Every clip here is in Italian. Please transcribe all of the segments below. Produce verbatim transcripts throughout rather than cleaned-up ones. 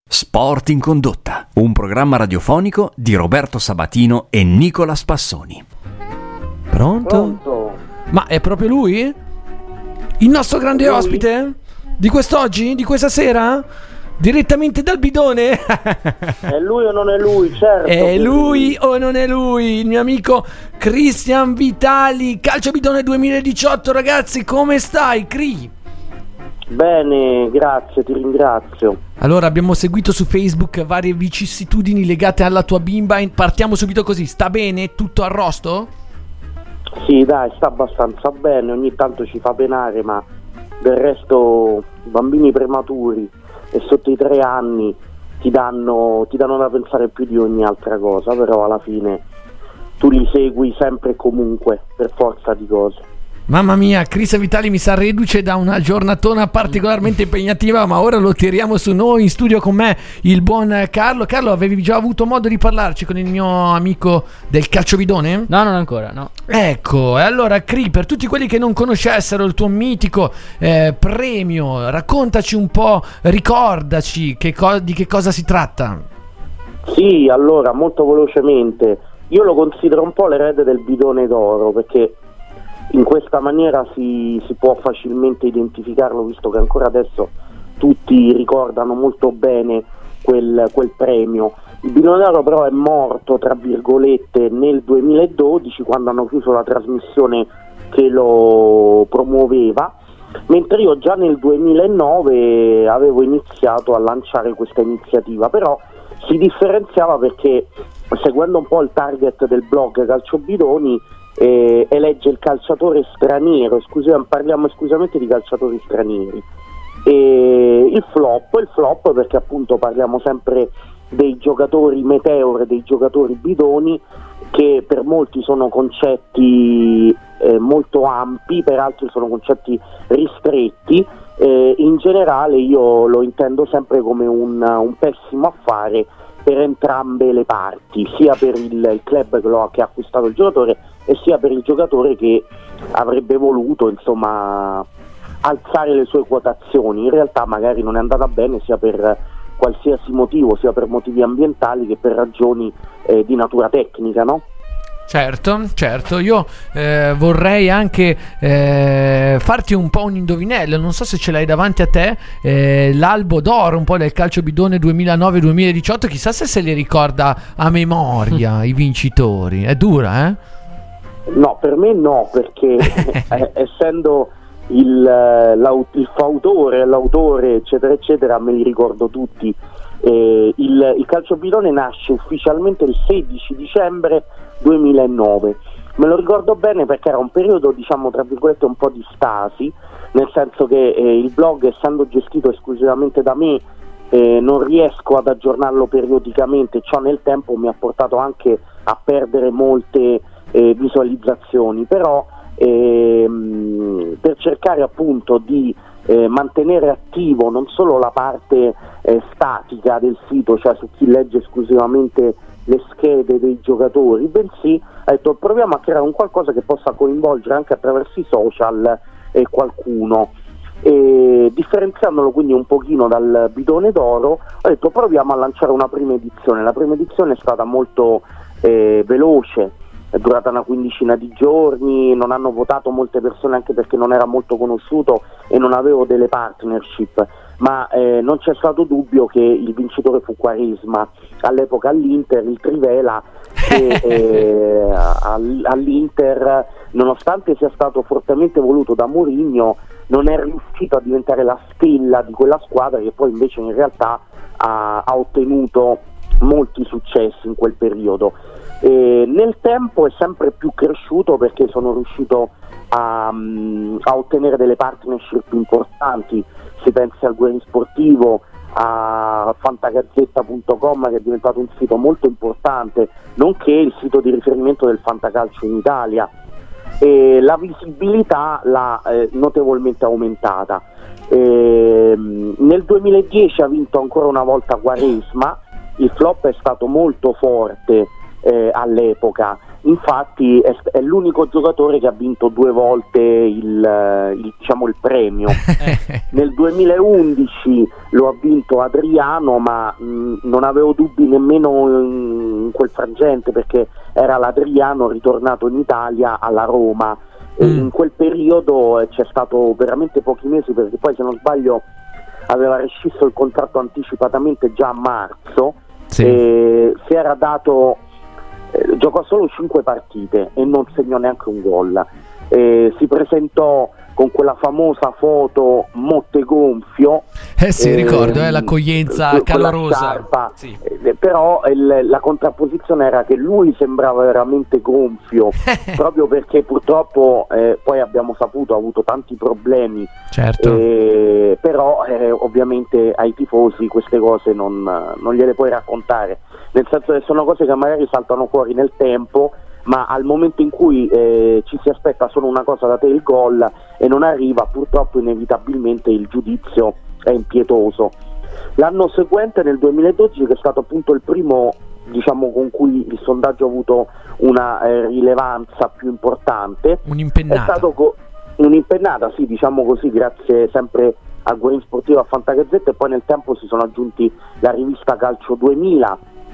Sport in condotta, un programma radiofonico di Roberto Sabatino e Nicola Spassoni. Pronto? Pronto? Ma è proprio lui? Il nostro grande Lui? ospite? Di quest'oggi? Di questa sera? Direttamente dal bidone? È lui o non è lui? Certo. È lui o non è lui? Il mio amico Cristian Vitali, Calcio Bidone duemiladiciotto. Ragazzi, come stai, Cri? Bene, grazie, ti ringrazio. Allora, abbiamo seguito su Facebook varie vicissitudini legate alla tua bimba. Partiamo subito così. Sta bene? Tutto a rosto? Sì, dai, sta abbastanza bene, ogni tanto ci fa penare, ma del resto bambini prematuri e sotto i tre anni ti danno, ti danno da pensare più di ogni altra cosa, però alla fine tu li segui sempre e comunque, per forza di cose. Mamma mia, Cristian Vitali mi sa reduce da una giornatona particolarmente impegnativa, ma ora lo tiriamo su noi. In studio con me il buon Carlo. Carlo, avevi già avuto modo di parlarci con il mio amico del calcio bidone? No, non ancora, no. Ecco, e allora Cri, per tutti quelli che non conoscessero il tuo mitico eh, premio, raccontaci un po', ricordaci che co- di che cosa si tratta. Sì, allora, molto velocemente, io lo considero un po' l'erede del bidone d'oro, perché in questa maniera si, si può facilmente identificarlo, visto che ancora adesso tutti ricordano molto bene quel, quel premio. Il bidone d'oro però è morto, tra virgolette, nel duemiladodici, quando hanno chiuso la trasmissione che lo promuoveva, mentre io già nel duemilanove avevo iniziato a lanciare questa iniziativa, però si differenziava perché, seguendo un po' il target del blog Calcio Bidoni, Eh, elegge il calciatore straniero, esclusiv- parliamo esclusivamente di calciatori stranieri, e il flop, il flop perché appunto parliamo sempre dei giocatori meteore, dei giocatori bidoni, che per molti sono concetti eh, molto ampi, per altri sono concetti ristretti. Eh, in generale io lo intendo sempre come un, un pessimo affare per entrambe le parti, sia per il, il club che, lo, che ha acquistato il giocatore e sia per il giocatore che avrebbe voluto, insomma, alzare le sue quotazioni. In realtà magari non è andata bene, sia per qualsiasi motivo, sia per motivi ambientali che per ragioni eh, di natura tecnica, no? Certo, certo, io eh, vorrei anche eh, farti un po' un indovinello, non so se ce l'hai davanti a te, eh, l'albo d'oro un po' del calcio bidone duemilanove duemiladiciotto, chissà se se li ricorda a memoria i vincitori, è dura, eh? No, per me no, perché eh, essendo il, l'aut- il fautore, l'autore, eccetera, eccetera, me li ricordo tutti. Eh, il, il calcio bidone nasce ufficialmente il sedici dicembre duemilanove. Me lo ricordo bene perché era un periodo, diciamo, tra virgolette, un po' di stasi, nel senso che eh, il blog, essendo gestito esclusivamente da me, eh, non riesco ad aggiornarlo periodicamente. Ciò nel tempo mi ha portato anche a perdere molte eh, visualizzazioni, però ehm, per cercare appunto di Eh, mantenere attivo non solo la parte eh, statica del sito, cioè su chi legge esclusivamente le schede dei giocatori, bensì ha detto proviamo a creare un qualcosa che possa coinvolgere anche attraverso i social eh, qualcuno, e differenziandolo quindi un pochino dal bidone d'oro, ho detto proviamo a lanciare una prima edizione. La prima edizione è stata molto eh, veloce, è durata una quindicina di giorni, non hanno votato molte persone anche perché non era molto conosciuto e non avevo delle partnership, ma eh, non c'è stato dubbio che il vincitore fu Quaresma, all'epoca all'Inter, il Trivela, che eh, all'Inter, nonostante sia stato fortemente voluto da Mourinho, non è riuscito a diventare la stella di quella squadra, che poi invece in realtà ha, ha ottenuto molti successi in quel periodo. E nel tempo è sempre più cresciuto perché sono riuscito a, a ottenere delle partnership importanti. Si pensi al Guerri Sportivo, a fantagazzetta punto com, che è diventato un sito molto importante, nonché il sito di riferimento del fantacalcio in Italia, e la visibilità l'ha eh, notevolmente aumentata. E, nel duemiladieci ha vinto ancora una volta Quaresma. Il flop è stato molto forte eh, all'epoca, infatti è, è l'unico giocatore che ha vinto due volte il, il, diciamo, il premio. Nel duemilaundici lo ha vinto Adriano, ma mh, non avevo dubbi nemmeno in, in quel frangente, perché era l'Adriano ritornato in Italia alla Roma. E mm. in quel periodo eh, c'è stato veramente pochi mesi, perché poi, se non sbaglio, aveva rescisso il contratto anticipatamente già a marzo. Sì. E si era dato, eh, giocò solo cinque partite e non segnò neanche un gol. Eh, si presentò con quella famosa foto motte gonfio, eh sì, eh, ricordo, eh, l'accoglienza calorosa, sì. eh, però il, la contrapposizione era che lui sembrava veramente gonfio, proprio perché purtroppo eh, poi abbiamo saputo ha avuto tanti problemi, certo. eh, però eh, ovviamente ai tifosi queste cose non, non gliele puoi raccontare, nel senso che sono cose che magari saltano fuori nel tempo, ma al momento in cui eh, ci si aspetta solo una cosa da te, il gol, e non arriva, purtroppo inevitabilmente il giudizio è impietoso. L'anno seguente, nel duemiladodici, che è stato appunto il primo, diciamo, con cui il sondaggio ha avuto una eh, rilevanza più importante, un'impennata. È stato co- un'impennata, sì, diciamo così, grazie sempre a Guerin Sportivo, a Fantagazzetta, e poi nel tempo si sono aggiunti la rivista Calcio duemila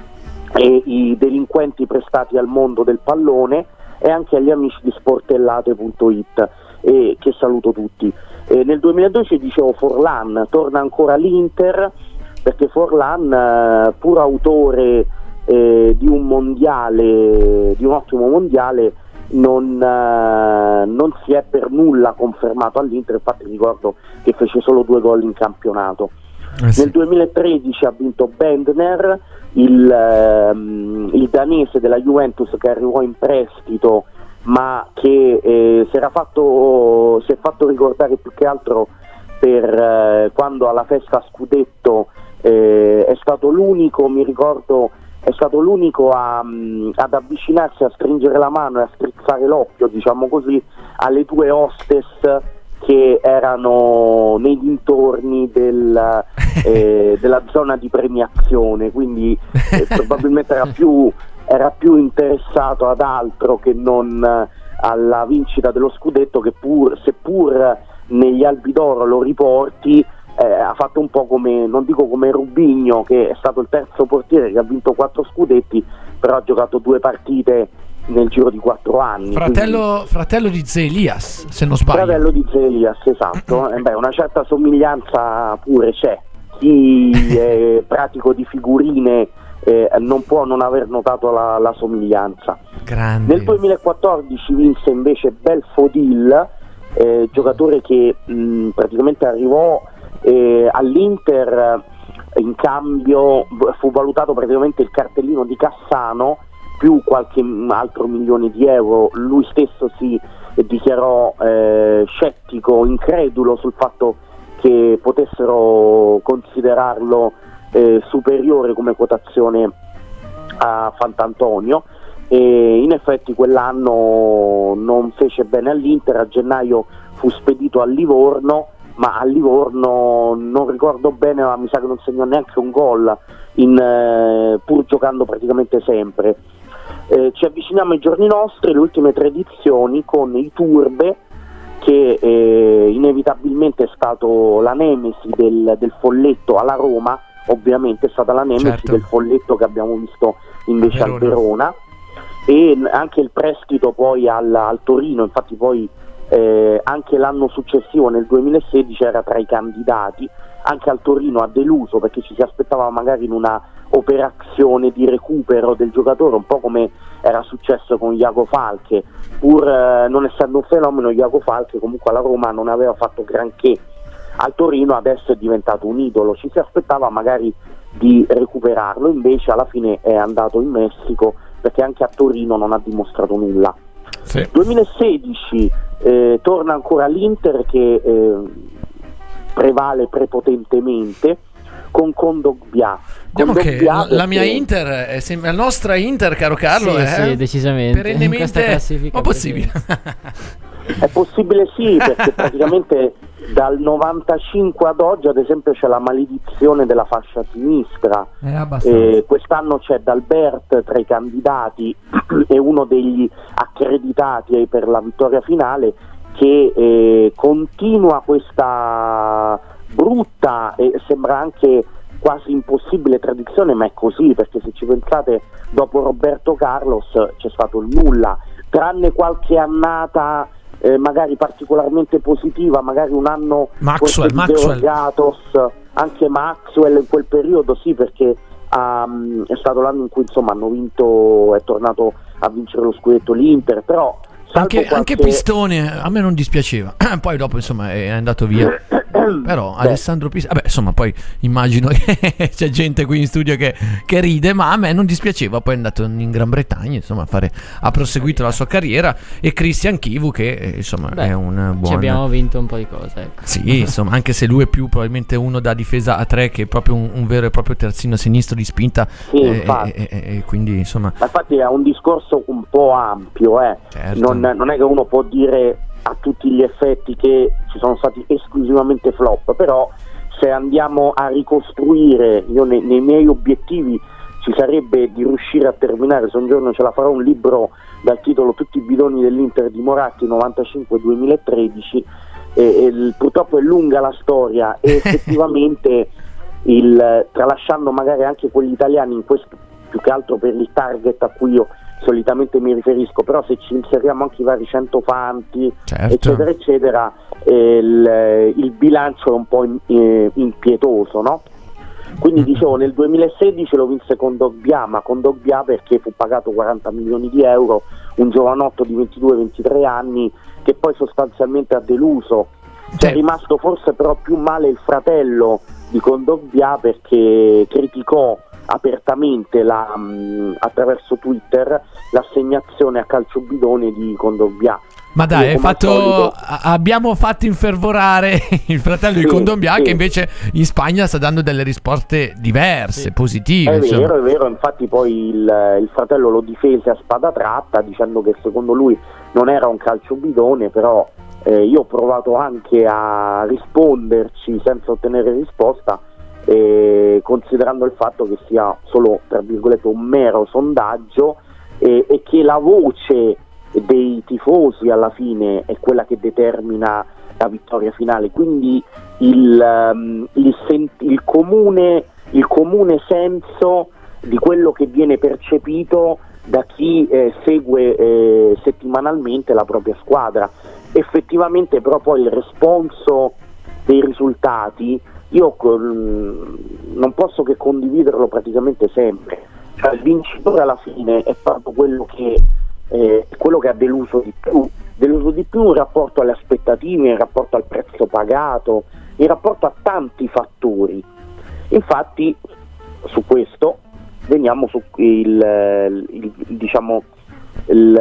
e i delinquenti prestati al mondo del pallone, e anche agli amici di sportellate punto it, e che saluto tutti. E nel duemiladodici, dicevo, Forlan torna ancora all'Inter, perché Forlan, eh, pur autore eh, di un mondiale, di un ottimo mondiale, non, eh, non si è per nulla confermato all'Inter. Infatti ricordo che fece solo due gol in campionato. Eh sì. Nel duemilatredici ha vinto Bendner, il, ehm, il danese della Juventus, che arrivò in prestito, ma che eh, si era fatto si è fatto ricordare più che altro per eh, quando alla festa scudetto eh, è stato l'unico, mi ricordo, è stato l'unico a, mh, ad avvicinarsi, a stringere la mano e a strizzare l'occhio, diciamo così, alle due hostess che erano nei dintorni del, eh, della zona di premiazione, quindi eh, probabilmente era più, era più interessato ad altro che non eh, alla vincita dello scudetto, che pur, seppur negli albi d'oro lo riporti, eh, ha fatto un po' come, non dico come Rubinho, che è stato il terzo portiere che ha vinto quattro scudetti, però ha giocato due partite nel giro di quattro anni. Fratello, quindi... fratello di Ze Elias, se non sbaglio. Fratello di Ze Elias, esatto. eh beh, una certa somiglianza pure c'è. Chi è pratico di figurine eh, non può non aver notato la, la somiglianza. Grande. Nel duemilaquattordici vinse invece Belfodil, eh, giocatore che mh, praticamente arrivò eh, all'Inter, in cambio fu valutato praticamente il cartellino di Cassano più qualche altro milione di euro. Lui stesso si dichiarò eh, scettico, incredulo sul fatto che potessero considerarlo eh, superiore come quotazione a Fant'Antonio, e in effetti quell'anno non fece bene all'Inter. A gennaio fu spedito a Livorno, ma a Livorno non ricordo bene, ma mi sa che non segnò neanche un gol, in, eh, pur giocando praticamente sempre. Eh, ci avviciniamo ai giorni nostri, le ultime tre edizioni, con i Turbe, che eh, inevitabilmente è stato la nemesi del, del Folletto alla Roma, ovviamente è stata la nemesi certo. del Folletto che abbiamo visto invece al Verona, e anche il prestito poi al, al Torino. Infatti poi eh, anche l'anno successivo, nel duemilasedici, era tra i candidati. Anche al Torino ha deluso, perché ci si aspettava magari in una operazione di recupero del giocatore, un po' come era successo con Iago Falche. Pur eh, non essendo un fenomeno, Iago Falche comunque alla Roma non aveva fatto granché. Al Torino adesso è diventato un idolo, ci si aspettava magari di recuperarlo, invece alla fine è andato in Messico, perché anche a Torino non ha dimostrato nulla. Sì. duemilasedici eh, torna ancora l'Inter, che eh, prevale prepotentemente con Kondogbia. Diciamo che la, la mia Inter è sem- la nostra Inter, caro Carlo, sì, è sì, decisamente perennemente, ma possibile. È possibile, sì, perché praticamente dal novantacinque ad oggi, ad esempio, c'è la maledizione della fascia sinistra. Eh, quest'anno c'è D'Albert tra i candidati e uno degli accreditati per la vittoria finale, che eh, continua questa brutta e sembra anche quasi impossibile tradizione, ma è così, perché se ci pensate, dopo Roberto Carlos c'è stato il nulla, tranne qualche annata eh, magari particolarmente positiva, magari un anno Maxwell, Maxwell. Gatos, anche Maxwell in quel periodo, sì, perché um, è stato l'anno in cui insomma hanno vinto, è tornato a vincere lo scudetto l'Inter, però anche, qualche... anche Pistone a me non dispiaceva, poi dopo insomma è andato via. Però Beh. Alessandro Pistone, vabbè, insomma, poi immagino che c'è gente qui in studio che, che ride, ma a me non dispiaceva. Poi è andato in Gran Bretagna, insomma, a fare, ha proseguito la sua carriera. E Christian Chivu, che insomma Beh, è un buon, ci abbiamo vinto un po' di cose, ecco. Sì, insomma, anche se lui è più probabilmente uno da difesa a tre, che è proprio un, un vero e proprio terzino sinistro di spinta. Sì, e, infatti. E, e, e quindi insomma, ma infatti è un discorso un po' ampio, eh. Certo. non, non è che uno può dire a tutti gli effetti che ci sono stati esclusivamente flop, però se andiamo a ricostruire, io nei, nei miei obiettivi ci sarebbe di riuscire a terminare, se un giorno ce la farò, un libro dal titolo Tutti i bidoni dell'Inter di Moratti novantacinque duemilatredici, e, e il, purtroppo è lunga la storia e effettivamente il, tralasciando magari anche quegli italiani, in questo più che altro per il target a cui io solitamente mi riferisco, però se ci inseriamo anche i vari centofanti, certo, eccetera eccetera, eh, il, il bilancio è un po' in, eh, impietoso, no? Quindi dicevo, nel duemilasedici lo vinse con Dogbia, ma con Dogbia perché fu pagato quaranta milioni di euro, un giovanotto di ventidue ventitré anni che poi sostanzialmente ha deluso. C'è rimasto forse però più male il fratello di Kondogbia, perché criticò apertamente la, mh, attraverso Twitter l'assegnazione a calcio bidone di Kondogbia. Ma dai, hai fatto, solito... abbiamo fatto infervorare il fratello sì, di Kondogbia, sì, che invece in Spagna sta dando delle risposte diverse, sì, positive. È insomma. vero, è vero, infatti poi il, il fratello lo difese a spada tratta dicendo che secondo lui non era un calcio bidone, però eh, io ho provato anche a risponderci senza ottenere risposta, eh, considerando il fatto che sia solo, tra virgolette, un mero sondaggio, eh, e che la voce dei tifosi alla fine è quella che determina la vittoria finale, quindi il, um, il, sent- il, comune, il comune senso di quello che viene percepito da chi eh, segue eh, settimanalmente la propria squadra. Effettivamente però poi il responso dei risultati io con, non posso che condividerlo praticamente sempre, cioè il vincitore alla fine è proprio quello che Eh, quello che ha deluso di più, deluso di più in rapporto alle aspettative, in rapporto al prezzo pagato, in rapporto a tanti fattori. Infatti su questo veniamo su il, il, diciamo il,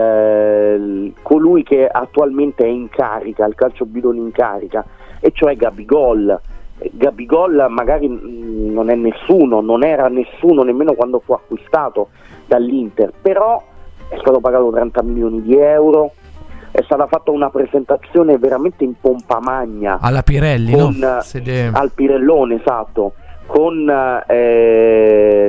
il, colui che attualmente è in carica, il calcio bidone in carica, e cioè Gabigol. Gabigol magari non è nessuno, non era nessuno nemmeno quando fu acquistato dall'Inter, però è stato pagato trenta milioni di euro, è stata fatta una presentazione veramente in pompa magna alla Pirelli, con, no? Sede... al Pirellone, esatto, con eh,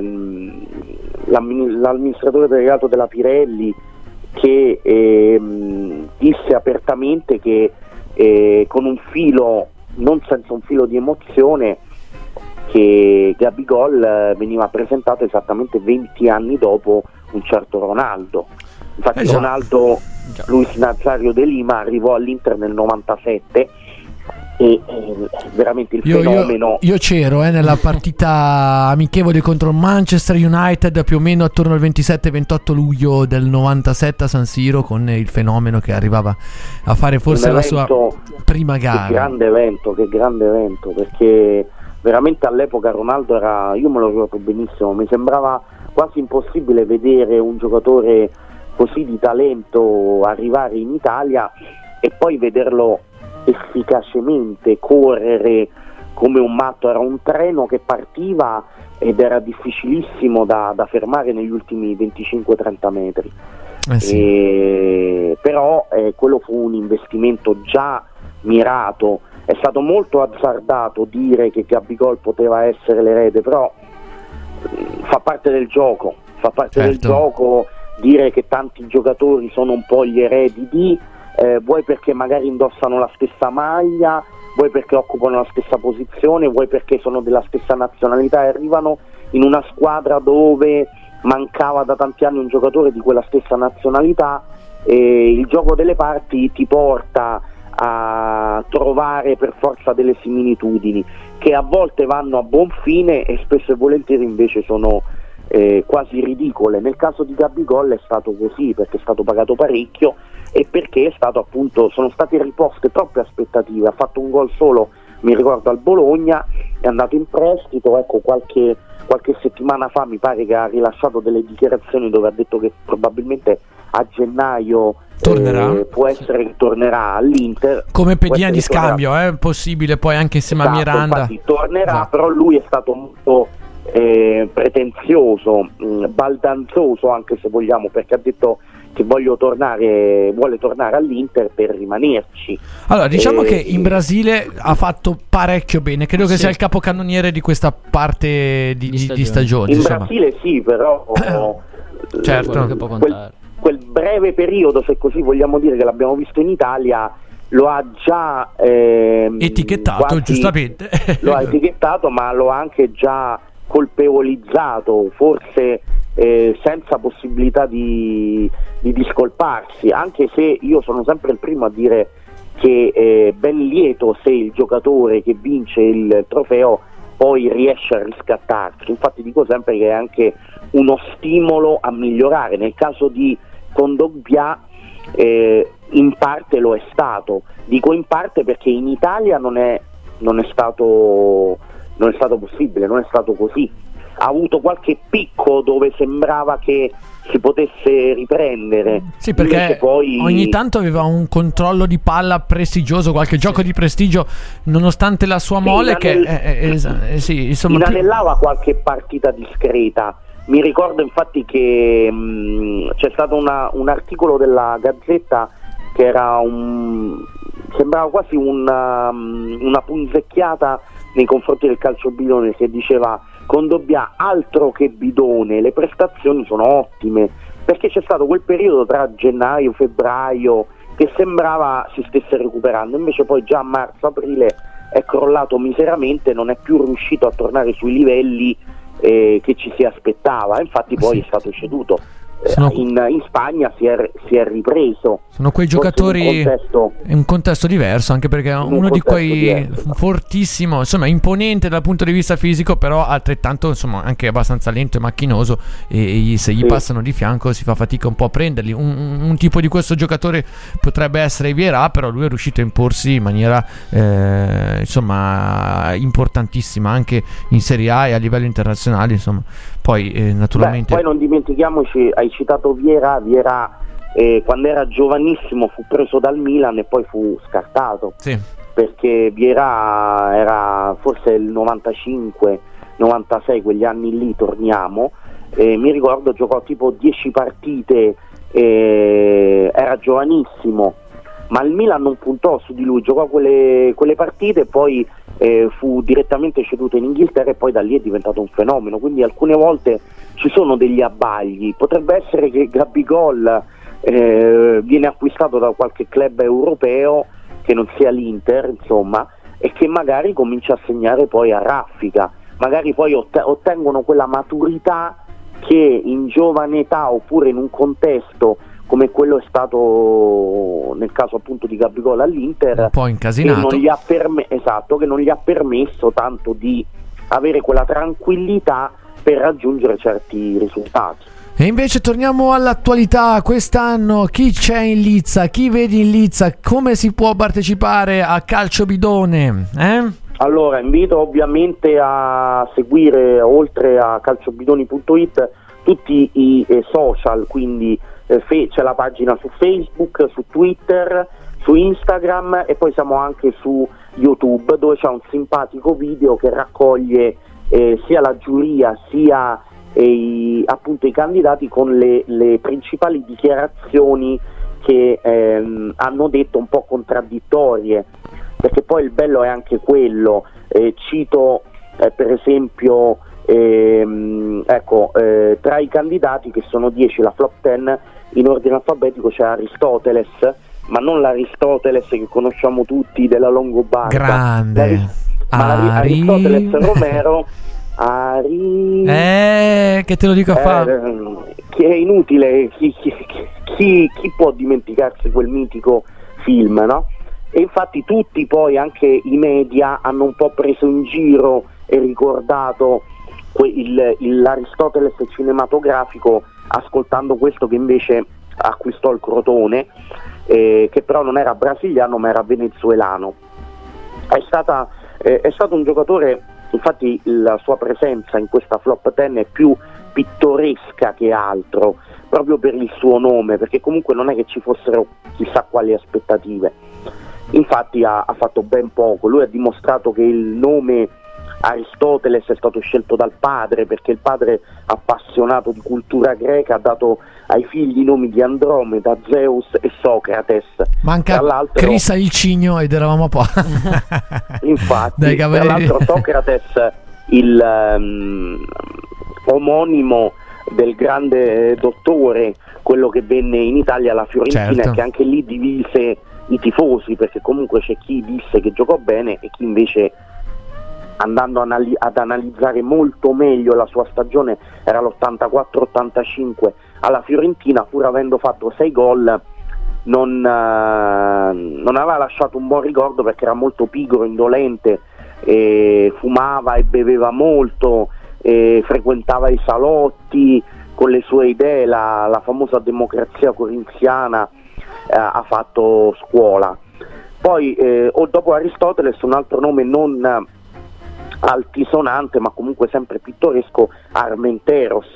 l'amministratore delegato della Pirelli che eh, disse apertamente che eh, con un filo, non senza un filo di emozione, che Gabigol veniva presentato esattamente venti anni dopo un certo Ronaldo. Infatti esatto. Ronaldo Luis Nazario de Lima arrivò all'Inter nel novantasette e eh, veramente il io, fenomeno. Io, io c'ero eh, nella partita amichevole contro il Manchester United più o meno attorno al ventisette ventotto luglio del novantasette a San Siro, con il fenomeno che arrivava a fare forse la sua prima gara. Che grande evento, che grande evento, perché veramente all'epoca Ronaldo era, io me lo ricordo benissimo, mi sembrava quasi impossibile vedere un giocatore così di talento arrivare in Italia e poi vederlo efficacemente correre come un matto. Era un treno che partiva ed era difficilissimo da, da fermare negli ultimi venticinque trenta metri. Eh sì. E, però eh, quello fu un investimento già mirato. È stato molto azzardato dire che Gabigol poteva essere l'erede, però mh, fa parte del gioco, fa parte Certo. del gioco dire che tanti giocatori sono un po' gli eredi di, eh, vuoi perché magari indossano la stessa maglia, vuoi perché occupano la stessa posizione, vuoi perché sono della stessa nazionalità e arrivano in una squadra dove mancava da tanti anni un giocatore di quella stessa nazionalità, e il gioco delle parti ti porta a trovare per forza delle similitudini che a volte vanno a buon fine e spesso e volentieri invece sono eh, quasi ridicole. Nel caso di Gabigol è stato così, perché è stato pagato parecchio e perché è stato appunto, sono state riposte troppe aspettative. Ha fatto un gol solo, mi ricordo, al Bologna, è andato in prestito, ecco, qualche, qualche settimana fa mi pare che ha rilasciato delle dichiarazioni dove ha detto che probabilmente a gennaio tornerà, eh, può essere che tornerà all'Inter come può pedina essere di che tornerà. scambio, è eh? possibile poi anche insieme Esatto, a Miranda. infatti tornerà, Esatto. però lui è stato molto eh, pretenzioso, mh, baldanzoso anche se vogliamo, perché ha detto che voglio tornare, vuole tornare all'Inter per rimanerci. Allora, diciamo Eh, che in Brasile ha fatto parecchio bene, credo che Sì. sia il capocannoniere di questa parte di, di, di stagione. In insomma. Brasile sì, però Certo. Quello che può quel, contare. quel breve periodo, se così vogliamo dire, che l'abbiamo visto in Italia, lo ha già ehm, Etichettato, quasi- giustamente. lo ha etichettato, ma lo ha anche già colpevolizzato, forse eh, senza possibilità di, di discolparsi, anche se io sono sempre il primo a dire che è ben lieto se il giocatore che vince il trofeo poi riesce a riscattarsi. Infatti dico sempre che è anche uno stimolo a migliorare. Nel caso di Kondogbia eh, in parte lo è stato, dico in parte perché in Italia non è, non è stato non è stato possibile, non è stato così. Ha avuto qualche picco dove sembrava che si potesse riprendere. Sì, perché Invece poi ogni tanto aveva un controllo di palla prestigioso, qualche gioco di prestigio, nonostante la sua Sì, mole che inanell- eh, eh, es- eh, sì, insomma, più- inanellava qualche partita discreta. Mi ricordo infatti che mh, c'è stato una, un articolo della Gazzetta che era un sembrava quasi una, una punzecchiata nei confronti del calcio bidone, che diceva Kondogbia altro che bidone, le prestazioni sono ottime, perché c'è stato quel periodo tra gennaio e febbraio che sembrava si stesse recuperando, invece poi già a marzo-aprile è crollato miseramente, non è più riuscito a tornare sui livelli eh, che ci si aspettava, infatti poi Sì. è stato ceduto. Eh, Sono- in, in Spagna si è, si è ripreso. sono quei Forse giocatori in un contesto- in un contesto diverso, anche perché è un uno di contesto quei diverso. fortissimo, insomma, imponente dal punto di vista fisico, però altrettanto, insomma, anche abbastanza lento e macchinoso, e, e gli- se gli Sì. passano di fianco si fa fatica un po' a prenderli. Un, un- un tipo di questo giocatore potrebbe essere Vieira, però lui è riuscito a imporsi in maniera eh, insomma importantissima anche in Serie A e a livello internazionale, insomma. Poi eh, naturalmente Beh, poi non dimentichiamoci, hai citato Vieira, Vieira eh, quando era giovanissimo fu preso dal Milan e poi fu scartato, sì. perché Vieira era forse il novantacinque novantasei, quegli anni lì torniamo, eh, mi ricordo giocò tipo dieci partite, eh, era giovanissimo, ma il Milan non puntò su di lui, giocò quelle, quelle partite e poi eh, fu direttamente ceduto in Inghilterra e poi da lì è diventato un fenomeno, quindi alcune volte ci sono degli abbagli. Potrebbe essere che Gabigol eh, viene acquistato da qualche club europeo che non sia l'Inter, insomma, e che magari comincia a segnare poi a raffica, magari poi ott- ottengono quella maturità che in giovane età oppure in un contesto come quello è stato nel caso appunto di Gabigol all'Inter, un po' che incasinato. non gli ha perme- esatto, che non gli ha permesso tanto di avere quella tranquillità per raggiungere certi risultati. E invece torniamo all'attualità. Quest'anno chi c'è in Lizza? Chi vedi in Lizza? Come si può partecipare a Calcio Bidone? Eh? Allora, invito ovviamente a seguire, oltre a calciobidoni punto it, tutti i eh, social, quindi eh, fe- c'è la pagina su Facebook, su Twitter, su Instagram e poi siamo anche su YouTube, dove c'è un simpatico video che raccoglie eh, sia la giuria sia eh, i, appunto i candidati con le, le principali dichiarazioni che ehm, hanno detto un po' contraddittorie, perché poi il bello è anche quello, eh, cito eh, per esempio ehm, ecco, eh, tra i candidati, che sono dieci, la flop dieci, in ordine alfabetico c'è Aristoteles, ma non l'Aristoteles che conosciamo tutti della Longobarda, grande ma Ari... Aristoteles Romero. Ari... eh che te lo dico a eh, fare, che è inutile, chi, chi, chi, chi può dimenticarsi quel mitico film, no? E infatti tutti poi, anche i media, hanno un po' preso in giro e ricordato que- il, il, l'Aristoteles cinematografico, ascoltando questo che invece acquistò il Crotone, eh, che però non era brasiliano ma era venezuelano. È, stata, eh, è stato un giocatore, infatti la sua presenza in questa flop dieci è più pittoresca che altro, proprio per il suo nome, perché comunque non è che ci fossero chissà quali aspettative. Infatti ha, ha fatto ben poco. Lui ha dimostrato che il nome Aristoteles è stato scelto dal padre, perché il padre, appassionato di cultura greca, ha dato ai figli i nomi di Andromeda, Zeus e Socrates. manca Crisa il cigno ed eravamo qua. Infatti, Dai, tra l'altro Socrates, il um, omonimo del grande dottore, quello che venne in Italia alla Fiorentina, certo, che anche lì divise i tifosi, perché comunque c'è chi disse che giocò bene e chi invece, andando anali- ad analizzare molto meglio la sua stagione, era l'ottantaquattro ottantacinque alla Fiorentina, pur avendo fatto sei gol, non, eh, non aveva lasciato un buon ricordo, perché era molto pigro, indolente, e fumava e beveva molto, e frequentava i salotti con le sue idee, la, la famosa democrazia corinziana. Eh, ha fatto scuola. Poi eh, o dopo Aristoteles, un altro nome non eh, altisonante ma comunque sempre pittoresco, Armenteros.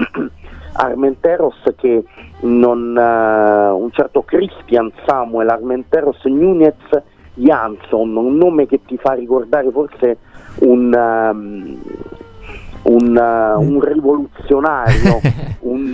Armenteros che non eh, un certo Christian Samuel Armenteros Nunez Jansson, un nome che ti fa ricordare forse un um, un, uh, un rivoluzionario, un,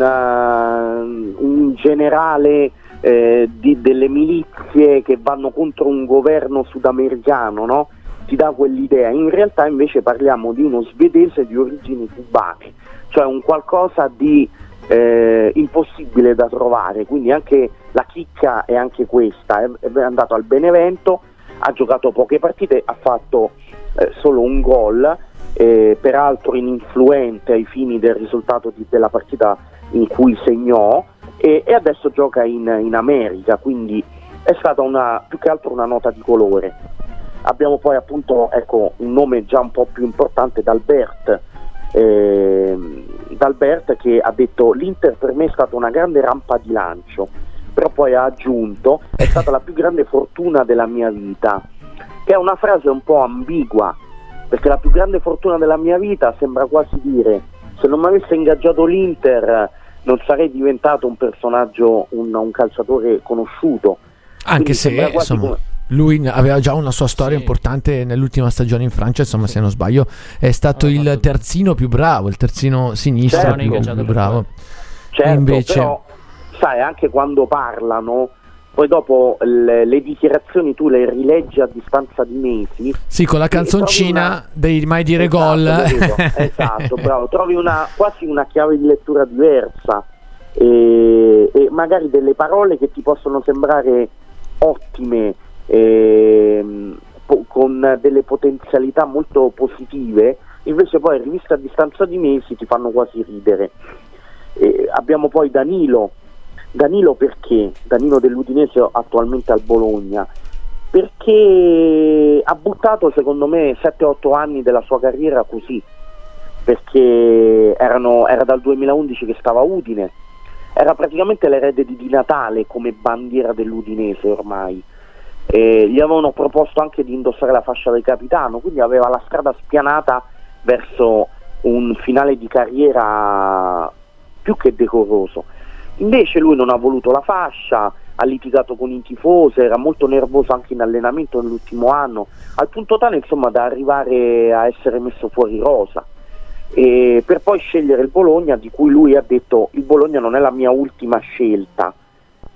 uh, un generale Eh, di, delle milizie che vanno contro un governo sudamericano, no? Ti dà quell'idea. In realtà invece parliamo di uno svedese di origini cubane, cioè un qualcosa di eh, impossibile da trovare, quindi anche la chicca è anche questa. È, è andato al Benevento, ha giocato poche partite, ha fatto eh, solo un gol, eh, peraltro ininfluente ai fini del risultato di, della partita in cui segnò, e, e adesso gioca in, in America, quindi è stata una, più che altro una nota di colore. Abbiamo poi appunto, ecco, un nome già un po' più importante, D'Albert, eh, D'Albert che ha detto: l'Inter per me è stata una grande rampa di lancio, però poi ha aggiunto: è stata la più grande fortuna della mia vita, che è una frase un po' ambigua, perché la più grande fortuna della mia vita sembra quasi dire: se non mi avesse ingaggiato l'Inter non sarei diventato un personaggio, un, un calciatore conosciuto. Anche se insomma come... lui aveva già una sua storia, sì, importante nell'ultima stagione in Francia, insomma, se non sbaglio è stato il fatto... terzino più bravo, il terzino sinistro, certo, più, più bravo. Certo, invece però sai, anche quando parlano, poi dopo le, le dichiarazioni tu le rileggi a distanza di mesi. Sì, con la canzoncina una... dei mai dire esatto, gol. Esatto, bravo, trovi una, quasi una chiave di lettura diversa, e, e magari delle parole che ti possono sembrare ottime, e, po- con delle potenzialità molto positive, invece poi riviste a distanza di mesi ti fanno quasi ridere. E abbiamo poi Danilo. Danilo perché? Danilo dell'Udinese, attualmente al Bologna, perché ha buttato secondo me sette otto anni della sua carriera così, perché erano, era dal duemilaundici che stava a Udine, era praticamente l'erede di Di Natale come bandiera dell'Udinese ormai, e gli avevano proposto anche di indossare la fascia del capitano, quindi aveva la strada spianata verso un finale di carriera più che decoroso. Invece lui non ha voluto la fascia, ha litigato con i tifosi, era molto nervoso anche in allenamento nell'ultimo anno, al punto tale insomma da arrivare a essere messo fuori rosa, e per poi scegliere il Bologna, di cui lui ha detto: il Bologna non è la mia ultima scelta,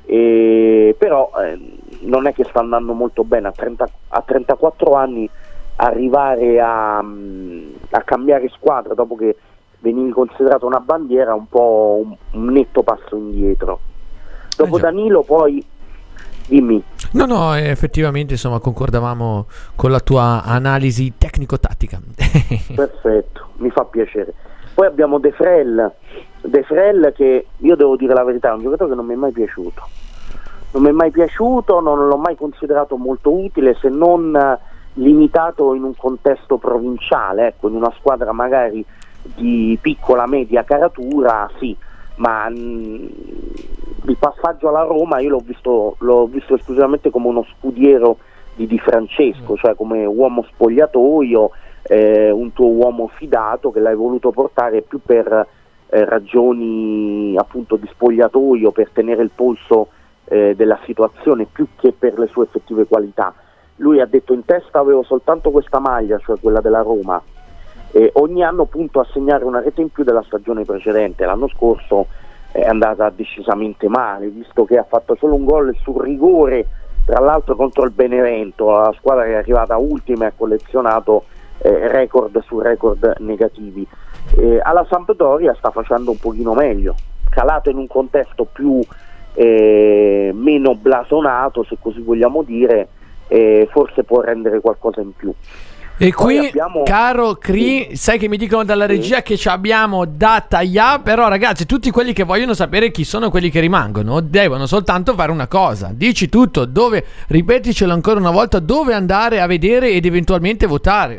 e, però eh, non è che sta andando molto bene a, trenta, a trentaquattro anni arrivare a, a cambiare squadra dopo che venivi considerato una bandiera, un po' un, un netto passo indietro. Dopo eh Danilo poi dimmi. No, no, effettivamente insomma concordavamo con la tua analisi tecnico-tattica. Perfetto, mi fa piacere. Poi abbiamo De Frel, De Frel che io devo dire la verità, è un giocatore che non mi è mai piaciuto. Non mi è mai piaciuto, non l'ho mai considerato molto utile, se non limitato in un contesto provinciale, ecco, in una squadra magari di piccola media caratura, sì, ma mh, il passaggio alla Roma io l'ho visto, l'ho visto esclusivamente come uno scudiero di Di Francesco, cioè come uomo spogliatoio, eh, un tuo uomo fidato che l'hai voluto portare più per eh, ragioni appunto di spogliatoio, per tenere il polso eh, della situazione, più che per le sue effettive qualità. Lui ha detto: in testa avevo soltanto questa maglia, cioè quella della Roma, e ogni anno punto a segnare una rete in più della stagione precedente. L'anno scorso è andata decisamente male, visto che ha fatto solo un gol sul rigore, tra l'altro contro il Benevento, la squadra che è arrivata ultima e ha collezionato eh, record su record negativi. Eh, alla Sampdoria sta facendo un pochino meglio, calato in un contesto più eh, meno blasonato, se così vogliamo dire, eh, forse può rendere qualcosa in più. E Poi qui, abbiamo... caro Cri, sì. sai che mi dicono dalla regia sì. che ci abbiamo data ya, però ragazzi, tutti quelli che vogliono sapere chi sono quelli che rimangono devono soltanto fare una cosa: dici tutto, dove, ripeticelo ancora una volta, dove andare a vedere ed eventualmente votare.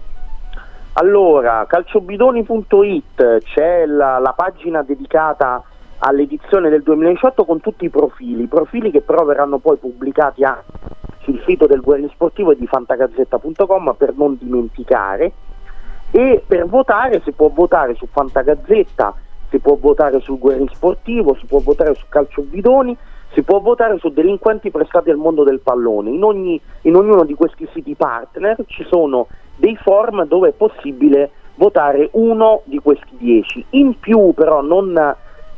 Allora, calciobidoni punto it, c'è la, la pagina dedicata all'edizione del duemiladiciotto con tutti i profili, profili che però verranno poi pubblicati anche sul sito del Guerriero Sportivo e di fantagazzetta punto com, per non dimenticare. E per votare si può votare su Fantagazzetta, si può votare sul Guerriero Sportivo, si può votare su Calciobidoni, si può votare su delinquenti prestati al mondo del pallone. In, ogni, in ognuno di questi siti partner ci sono dei form dove è possibile votare uno di questi dieci. In più però non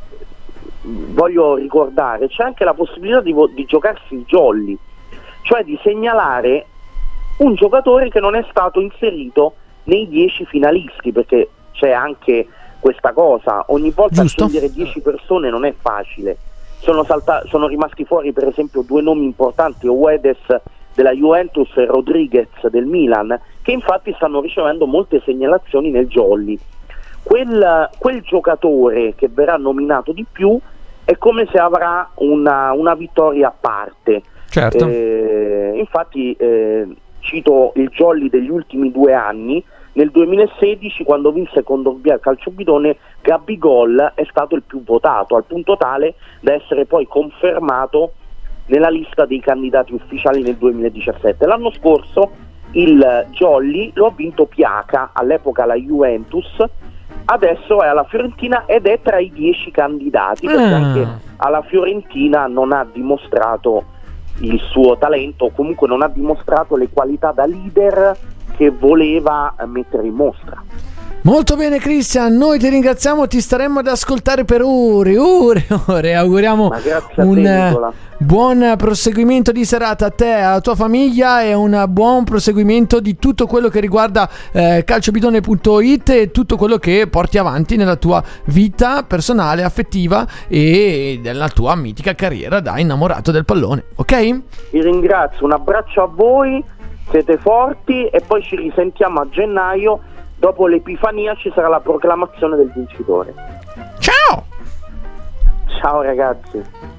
voglio ricordare, c'è anche la possibilità di, vo- di giocarsi il jolly, cioè di segnalare un giocatore che non è stato inserito nei dieci finalisti, perché c'è anche questa cosa, ogni volta Giusto. scegliere dieci persone non è facile. Sono, salta- sono rimasti fuori per esempio due nomi importanti, Guedes della Juventus e Rodriguez del Milan, che infatti stanno ricevendo molte segnalazioni nel jolly. Quel, quel giocatore che verrà nominato di più è come se avrà una, una vittoria a parte. Certo. Eh, infatti eh, cito il jolly degli ultimi due anni. Nel duemilasedici, quando vinse con Dobbia il calciobidone, Gabigol è stato il più votato, al punto tale da essere poi confermato nella lista dei candidati ufficiali nel duemiladiciassette. L'anno scorso il jolly lo ha vinto Piaca, all'epoca la Juventus, adesso è alla Fiorentina ed è tra i dieci candidati, perché ah. anche alla Fiorentina non ha dimostrato il suo talento, o comunque non ha dimostrato le qualità da leader che voleva mettere in mostra. Molto bene Cristian, noi ti ringraziamo, ti staremmo ad ascoltare per ore, ore, ore. Auguriamo un te, buon proseguimento di serata a te, alla tua famiglia, e un buon proseguimento di tutto quello che riguarda eh, calciobidone punto it e tutto quello che porti avanti nella tua vita personale, affettiva e nella tua mitica carriera da innamorato del pallone, ok? Vi ringrazio, un abbraccio a voi, siete forti e poi ci risentiamo a gennaio. Dopo l'Epifania ci sarà la proclamazione del vincitore. Ciao! Ciao ragazzi.